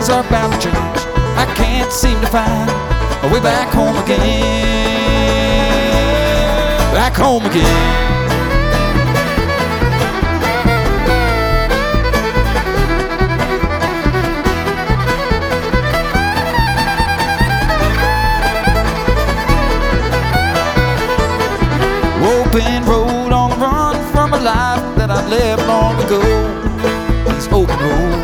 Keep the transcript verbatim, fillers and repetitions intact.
things are bound to change. I can't seem to find a way back home again. Back home again. Open road on the run from a life that I left long ago. These open roads